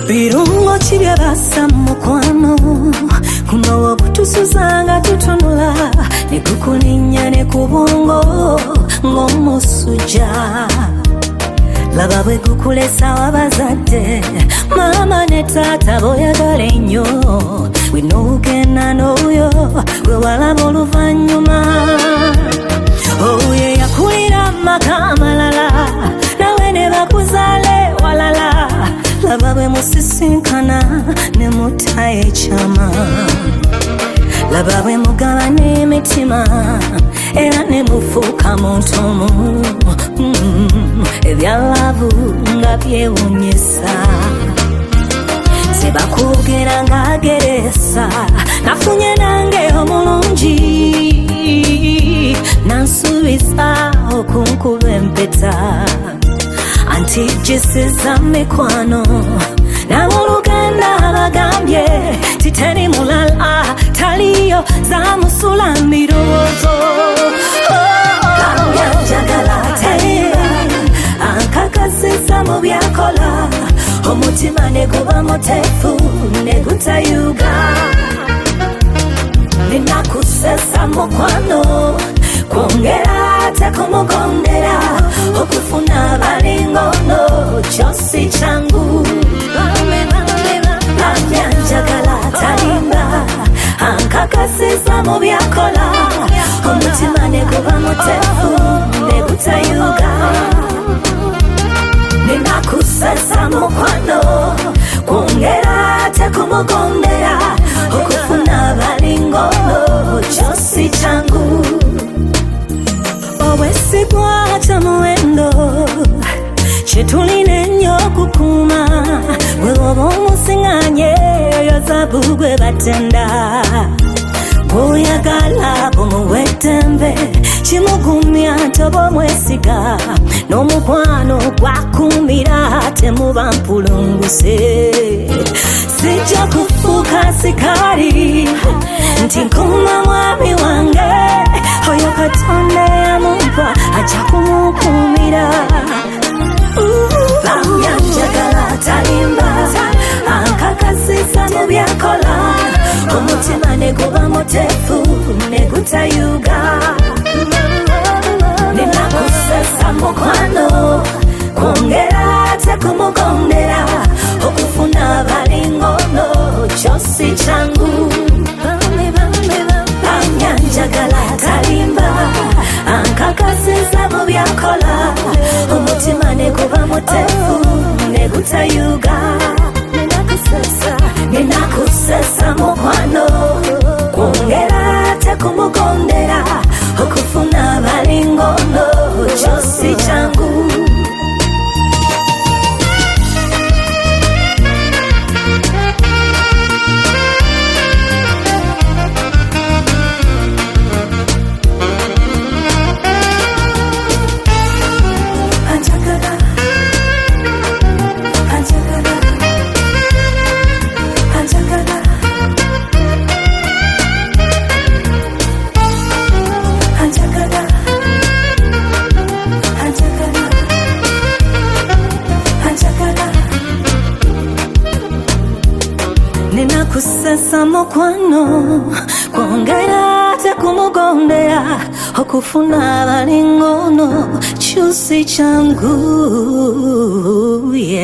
Birungo chibya basa mukwano kuno wabutusuzanga tutunula nekukuninya nekubungo ng'omusuja laba bwe gukulesa wabazadde mama ne taata boyagala ennyo winogenda n'oyo gwe walaba oluvannyuma oye yakulira maka amalala nawe ne bakuzaale walala laba bwe musisinkana ne mutaye ekyama laba bwe mugaba n'emitima era ne mufuuka muntu omu ebyalavu nga byewunyisa sebakugera ng'ageresa nafunye nange omulungi nansuubiza okunkuba empeta anti gisiza mikwano namuluganda abagambye titeri mulala taliyo zamusula mirowoozo njagala talimba ankakasiza mu byakola omutima ne guba muteefu ne gutayuga ninakusesa mukwano kwongera tekumugondera okufuna abalingono kyosi kyangu njagala talimba ankakasiza mu byakola omutima ne guba muteefu ne gutayuga ninakusesa mukwano kwongera tekumugondera okufuna abalingono kyosi kyangu obwesigwa kya muwendo kyetulina ennyo okukuuma bwe oba omusiŋŋanye oyo zabu gwe batenda bw'oyagala bumuweddembe kimugumya ntoba omwesiga n'omukwano gwakumira temuba mpulunguse sijja kufuuka sikaali nti nkuuma mwami wange oyo katonda yamumpa ajja kumukuumira njagala talimba ankakasiza mu byakola omutima ne guba muteefu ne gutayuga ninakusesa mukwano kwongera tekumugondera okufuna abalingono kyosi kyangu njagala talimba ankakasiza mu byakola omutima ne guba muteefu ne gutayuga ninakusesa mukwano kwongera tekumugondera okufuna abalingono kyosi kyangu ninakusesa mukwano kwongera tekumugondera okufuna abalingono kyusi kyangu